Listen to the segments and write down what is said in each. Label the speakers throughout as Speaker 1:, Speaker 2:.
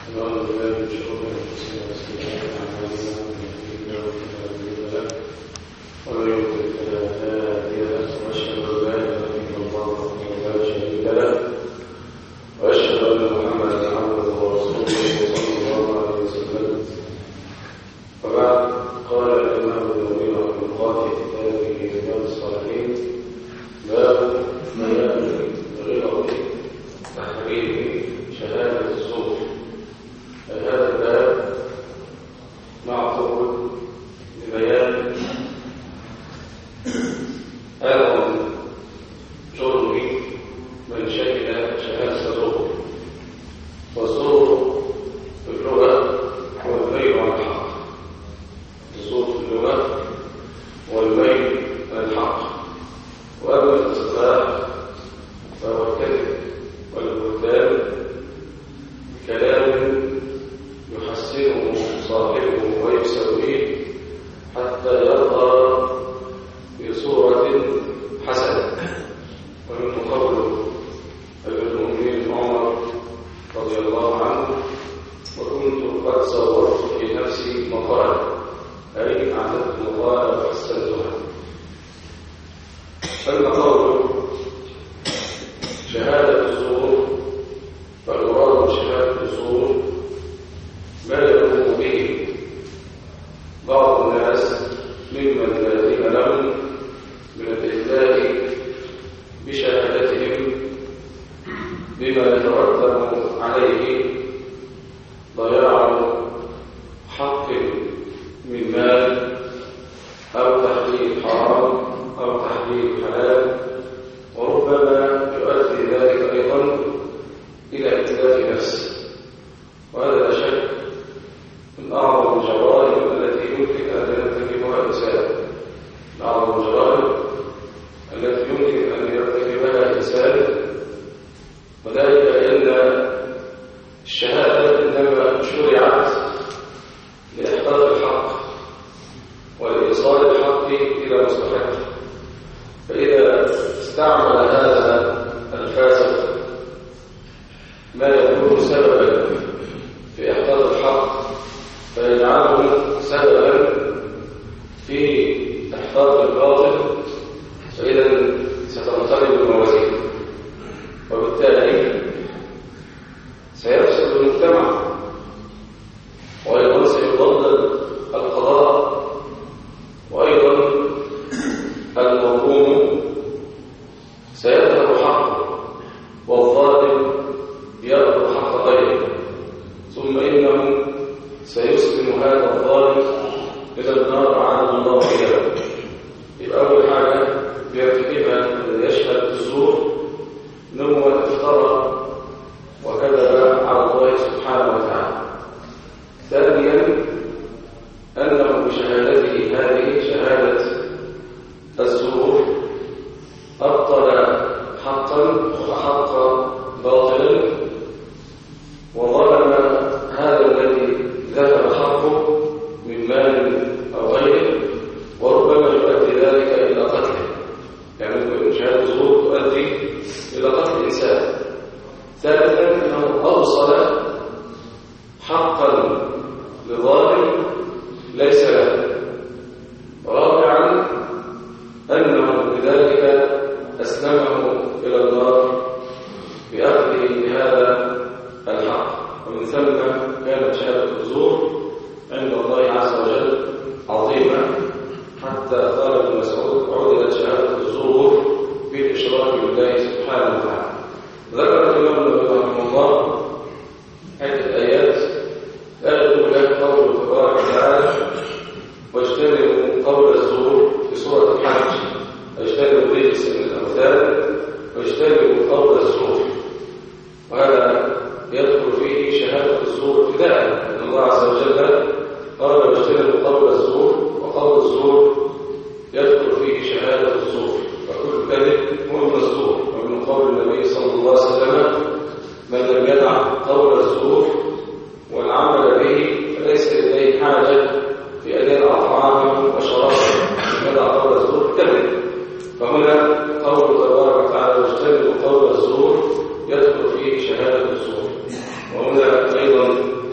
Speaker 1: وهنا أيضا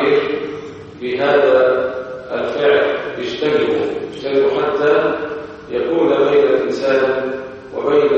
Speaker 1: التعبير بهذا الفعل اجتنبوا حتى يكون بين الإنسان وبين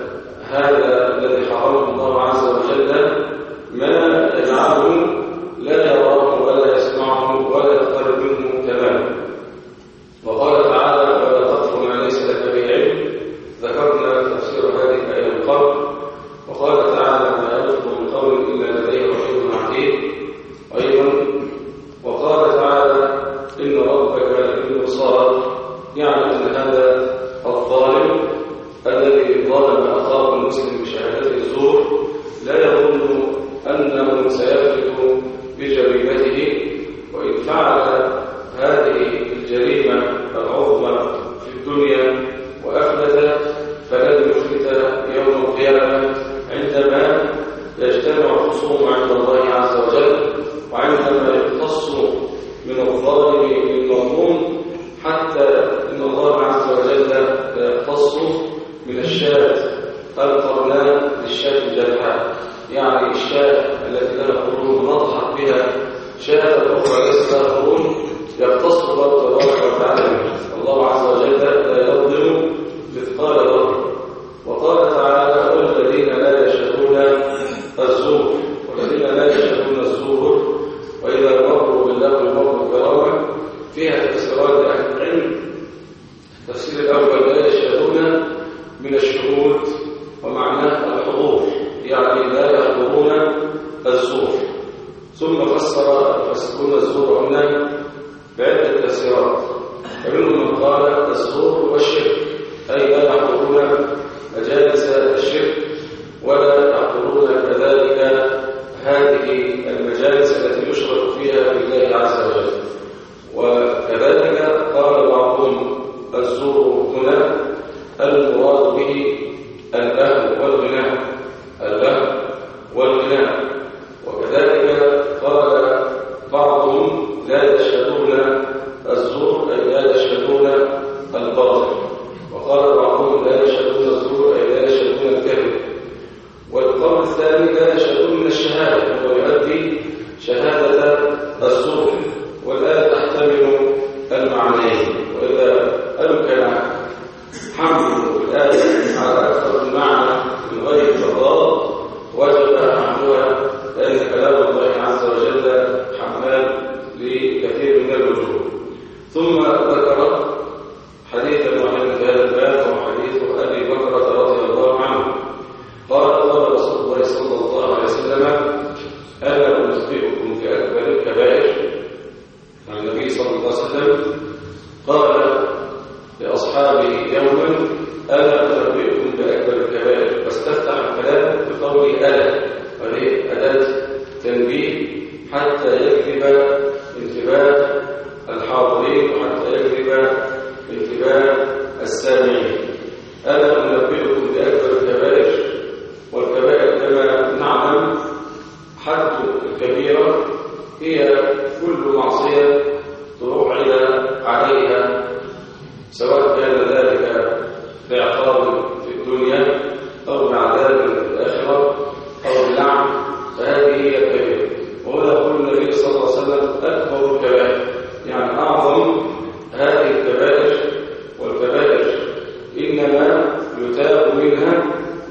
Speaker 1: هذا الذي حرمه الله عز وجل ما يجعله لا يراه ولا يسمعه ولا يقترب منه تماما. وقال تعالى: ولا تقف ما ليس لك به علم. ذكرنا تفسير هذه الآية من قبل. وقال تعالى: ما يلفظ من قول إلا لديه رقيب عتيد. أيضا وقال تعالى: إن ربك للمرصاد، يعني أن هذا الظالم الذي ظلم أخاه المسلم بشهادة الزور لا يظن أنه سيفلت بجريمته، وإن فعل هذه الجريمة العظمى في الدنيا وأفلت فلن يفلت يوم القيامة عندما يجتمع الخصوم عند الله عز وجل، وعندما يقتص من الظالم للمظلوم، حتى إن الله عز وجل يقتص من الشاة القرناء للشاة الجلحاء، يعني الشاة التي لها قرون نضحك بها شاة أخرى ليس لها قرون، يقتص الله تبارك وتعالى منها. الله عز وجل لا يظلم مثقال ذرة. وقال تعالى: والذين لا يشهدون الزور، والذين لا يشهدون الزور وإذا مروا باللغو مروا كراما. فيها تفسيرات لأهل العلم. التفسير الأول: لا يشهدون من الشهود ومعناه الحضور، يعني لا يحضرون الزور. ثم فسر المفسرون الزور هنا بعدة تفسيرات، فمنهم من قال الزور والشرك، أي لا يحضرون مجالس الشرك ولا يحضرون كذلك هذه المجالس التي يشرك فيها بالله عز وجل. وكذلك قال بعضهم الزور هنا المراد به اللهو والغناء، اللهو والغناء. وكذلك قال بعضهم لا يشهدون الزور أي لا يشهدون الباطل، وقال بعضهم لا يشهدون الزور أي لا يشهدون الكذب. والقول الثاني لا يشهدون من الشهادة ويؤدي شهادة الزور. والآية تحتمل المعنيين، وإذا أمكن حمل الآية على أكثر من معنى من غير تضاد وجب حملها، لأن كلام الله عز وجل حمال لكثير من الوجوه. ثم ذكر حديث معين في هذا الباب وحديث أبي بكر رضي الله عنه قال: قال رسول الله صلى الله عليه وسلم: ألا أنبئكم بأكبر الكبائر. عن النبي صلى الله عليه وسلم قال لأصحابه يوما: ألا أنبئكم بأكبر الكبائر، واستفتح الكلام بقول ألا، وهي أداة تنبيه حتى يجلب انتباه الحاضرين وحتى يجلب انتباه السامعين. ألا أنبئكم بأكبر الكبائر. والكبائر كما نعلم حد الكبيرة هي كل معصية تروح عليها، سواء كان ذلك بعقاب في الدنيا أو بعذاب في الآخرة أو باللعن، فهذه هي الكبيرة. وهنا يقول النبي صلى الله عليه وسلم: أكبر الكبائر، يعني أعظم هذه الكبائر. والكبائر إنما يتاب منها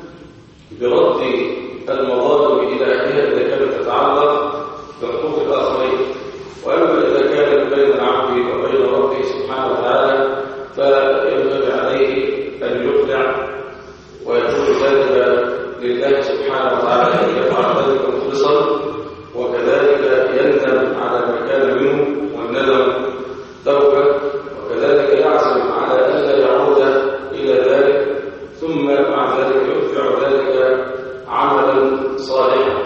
Speaker 1: برد المظالم إلى أهلها إذا كانت تتعلق بحقوق الآخرين. وأما إذا كانت بين العبد وبين ربه سبحانه وتعالى فينبغي عليه أن يخضع ويكون ذلك لله سبحانه وتعالى، أن يفعل ذلك مخلصا، وكذلك يندم على ما كان منه، والندم توبة، وكذلك يعزم على ألا يعود إلى ذلك، ثم مع ذلك يتبع ذلك عملا صالحا.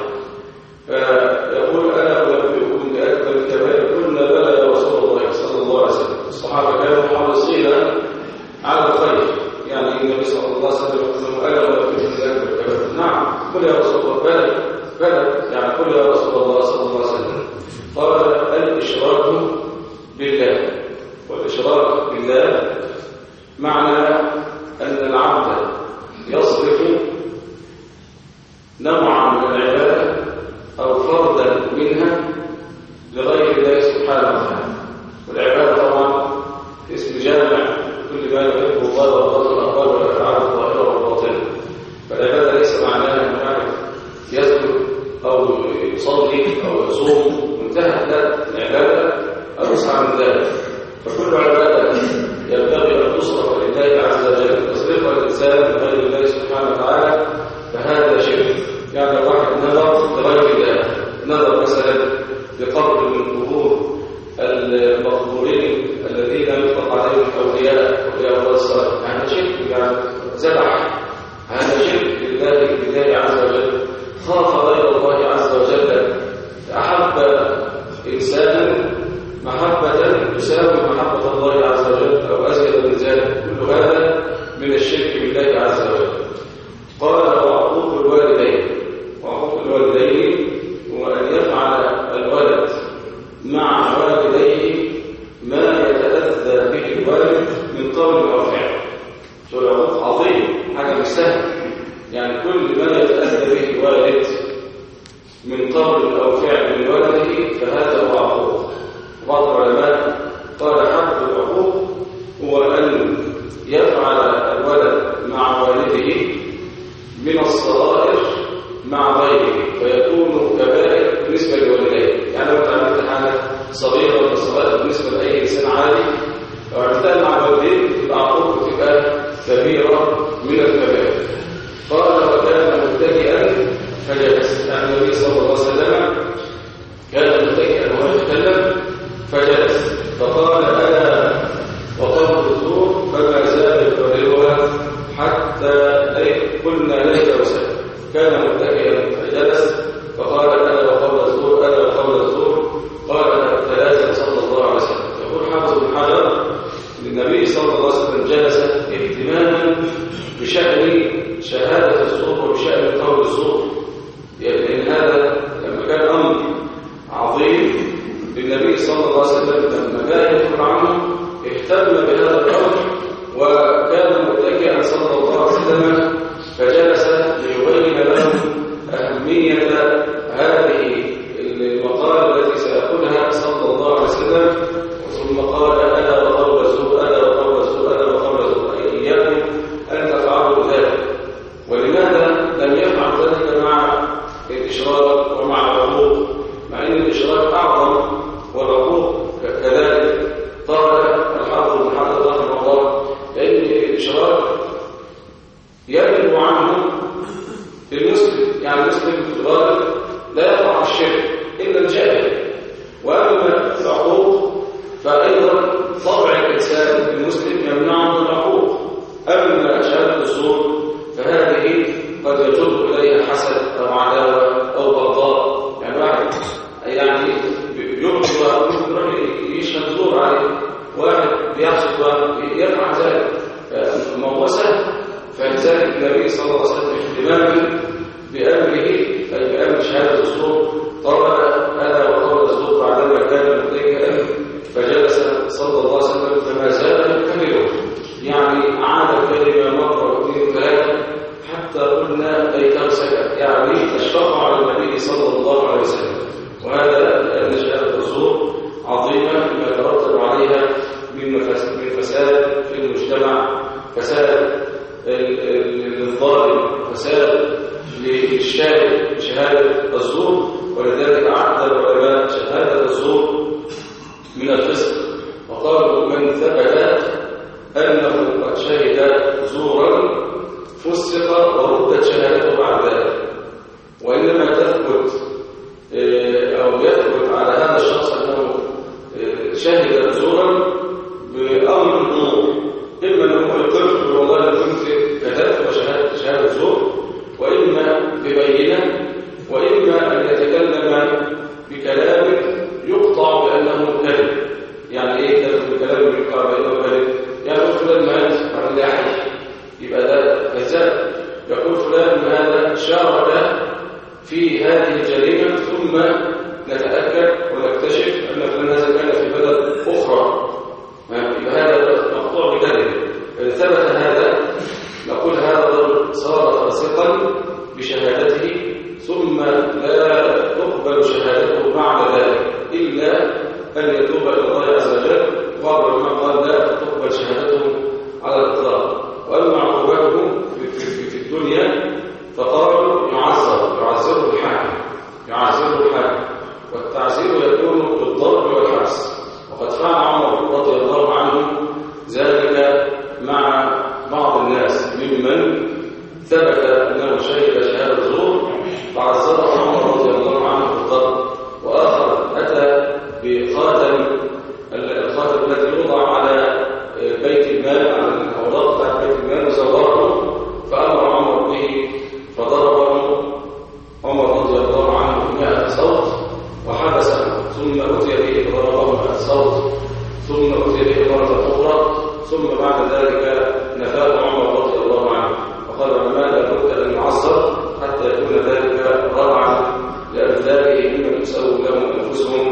Speaker 1: فيقول: ألا أنبئكم بأكبر الكبائر؟ قلنا: بلى يا رسول الله صلى الله عليه وسلم. الصحابة كانوا حريصين على الخير، يعني النبي صلى الله عليه وسلم يقول: ألا أنبئكم بأكبر الكبائر؟ نعم، قل يا رسول الله. بلى، يعني قل يا رسول الله صلى الله عليه وسلم. قال: الإشراك بالله. والإشراك بالله معنى أن العبد يصرف نوعا من العبادة أو فردا منها لغير أو يصلي أو يصوم انتهت العبادة أوسع من ذلك. فكل عبادة ينبغي أن تصرف لله عز وجل تصرفها الإنسان لغير الله سبحانه وتعالى فهذا شرك. يعني لو واحد نظر لغير الله، نظر مثلا لقبر من قبور المقبورين الذين يطلق عليهم أولياء الله الصالح، هذا شرك. يعني ذبح، هذا شرك لله عز وجل. خاف غير الله عز وجل، أحب إنسانا محبة تساوي محبة الله عز وجل أو أزيد من ذلك، كل هذا من الشرك بالله عز وجل. قال وعقوق الوالدين، وعقوق الوالدين هو أن يفعل الولد مع والديه ما يتأذى به الوالد من قول أو فعل. شو العقوق عظيم، حاجة مش سهلة. يعني كل ما يتأذى به الوالد من قول أو فعل من ولده فهذا هو عقوق. بعض العلماء قال حد العقوق هو أن يفعل الولد مع والده من الصغائر مع غيره فيكون كبائر بالنسبة لوالديه. يعني لو تعملت حاجة صغيرة من الصغائر بالنسبة لأي إنسان عادي، لو عملتها مع والديه العقوق تبقى كبيرة من الكبائر. قال وكان متكئا فجلس. يعني النبي صلى الله عليه وسلم كان متكئا وهو يتكلم فجلس، فقال أنا وقول الزور فما زال يكررها حتى قلنا ليس وسلم. كان متكئا فجلس فقال أنا وقول الزور أنا وقول الزور قال ثلاثة صلى الله عليه وسلم. يقول حافظ بن حجر النبي صلى الله عليه وسلم جلس اهتماما بشأن شهادة الزور وبشأن قول الزور، لأن هذا لما كان أمر عظيم للنبي صلى الله عليه وسلم لما جاء يدخل عنه اهتم بهذا الأمر وكان متكئا صلى الله عليه وسلم فجلس ليبين لهم أهمية هذه المقالة التي سيقولها صلى الله عليه وسلم. ثم قال أنا وقول الزور أنا وقول الزور أنا وقول الزور، إياكم أن تفعلوا ذلك. ولماذا لم يفعل ذلك مع الإشراك ومع العقوق، مع أن الإشراك أعظم والعقوق كذلك؟ قال الحافظ بن حجر رحمه الله لأن الإشراك ينبع عنه المسلم، يعني المسلم في الغالب لا يقع الشرك إلا الجاهل. وأما العقوق فأيضا طبع الإنسان المسلم يمنعه من العقوق. أما شهادة الزور فهذه قد يجر إليها حسد أو عداوة أو بغضاء. يعني واحد يعني يروح يشهد زور عليه، واحد بيحسد واحد يفعل ذلك، موضوع سهل. فلذلك النبي صلى الله عليه وسلم اهتماما بأمره أي بأمر شهادة الزور طبعا أنا وقول الزور بعدما كان متكئا فجلس صلى الله عليه وسلم فما زال يكمله. يعني أعاد الكلمة مرة واثنين وثلاثة حتى قلنا ليته سكت، يعني أشفق على النبي صلى الله عليه وسلم. وهذا لأن شهادة الزور عظيمة ما يترتب عليها من فساد في المجتمع، فساد للظالم، فساد للشاهد شهادة الزور. ولذلك عد العلماء شهادة الزور من الفسق، وقالوا من ثبت أنه قد شهد زورا فسق وردت شهادته بعد ذلك. وإنما تثبت أو يثبت على هذا الشخص أنه شهد زورا بأمر النور، إما أنه يقر والله كنت كذبت وشهدت شهادة زور، وإما ببينة، وإما أن يتكلم بكلام يقطع بأنه كذب. يعني إيه كذب بكلام يقطع بأنه كذب؟ يعني فلان مات عن لاحق يبقى ده كذاب. يقول فلان هذا شارك في هذه الجريمة ثم نتأكد ونكتشف أن فلان هذا كان في بلد أخرى، يبقى هذا مقطوع بكذب. إذا ثبت هذا نقول هذا صار فاسقا بشهادته ثم لا تقبل شهادته بعد ذلك إلا أن يتوب إلى الله عز وجل. بعض العلماء قال لا تقبل شهادته على الإطلاق. وأما عقوبته في الدنيا فقالوا يعذر الحاكم، يعزره الحد، والتعزير يكون بالضرب والحبس. وقد فعل عمر رضي الله عنه ذلك مع بعض الناس ممن ثبت أنه شهد شهادة زور، فعزره عمر رضي الله عنه بالضرب. وآخر أتى بخاتم، الخاتم الذي يوضع على بيت المال، على الأوراق بتاعت بيت المال، وزوره، فأمر عمر به فضربه عمر رضي الله عنه 100 صوت وحبسه، ثم أتي به فضربه 100 صوت، ثم أتي به مرة أخرى، ثم بعد ذلك نفاه عمر رضي الله عنه. وقال العلماء لا بد أن يعصر حتى يكون ذلك ردعا لأمثاله ممن تسووا لهم أنفسهم